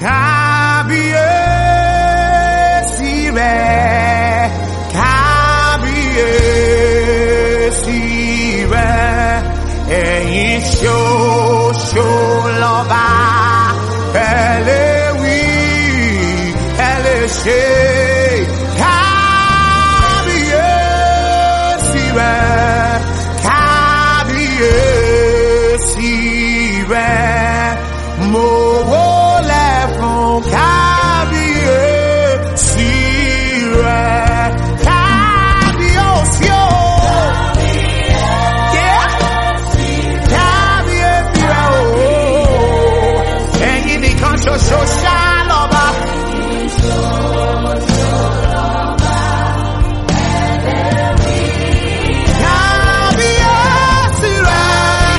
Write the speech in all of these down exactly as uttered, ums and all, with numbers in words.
kábíyèsí rẹ̀, kábíyèsí rẹ̀, ẹ̀yin ṣoṣo lọ́ba, ẹ lè wí, ẹ lè ṣe. Kábíyèsí rẹ̀, kábíyèsí rẹ̀, mo wólẹ̀ fún kábíyèsí rẹ̀, kábíyèsí o. Yeah. Kábíyèsí rẹ̀ o. Ẹ̀yin nìkan ṣoṣo ṣá lọ́ba. Kábíyèsí rẹ̀.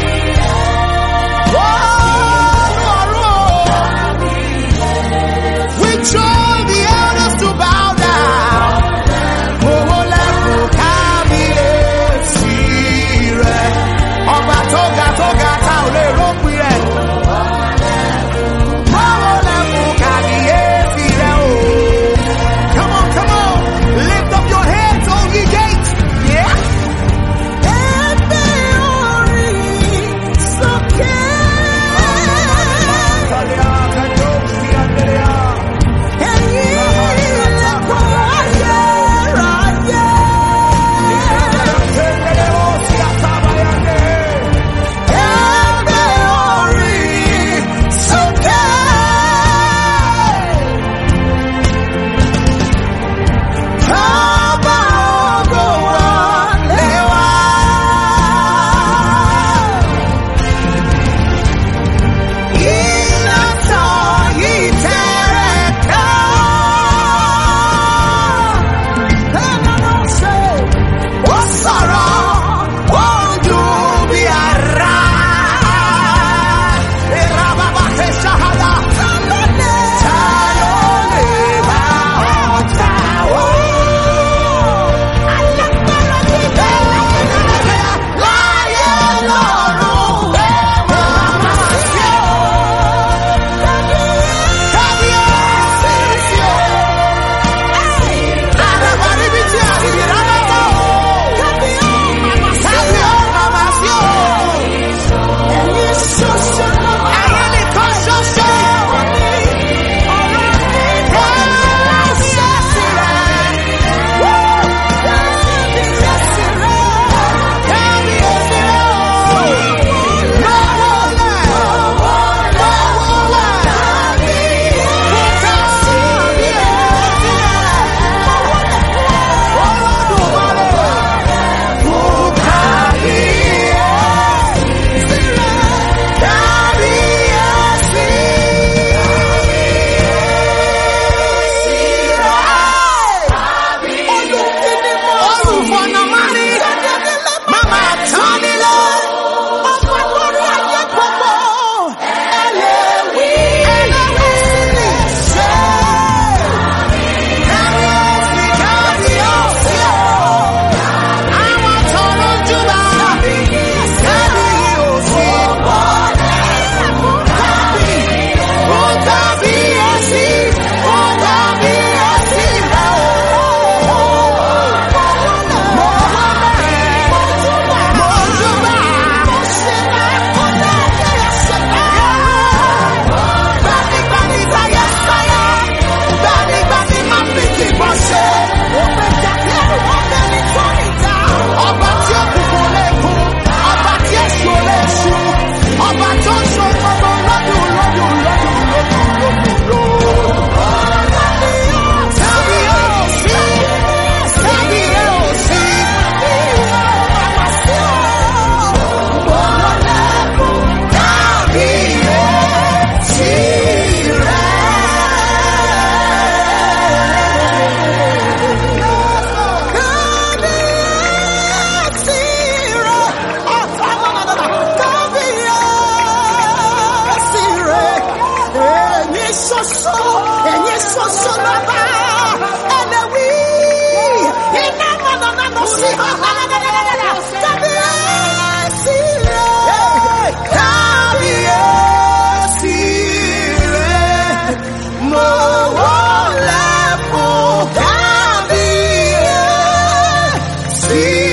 We join the elders to bow down. Owó lẹ́kùn kábíyèsí rẹ̀. Ọba tó ga tó ga tá ò lè rópin rẹ̀. Owó lẹ́kùn kábíyèsí rẹ̀ o. Come on, come on. Lift up your heads, all ye gates. Yeah. Ẹgbẹ́ orí sókè. He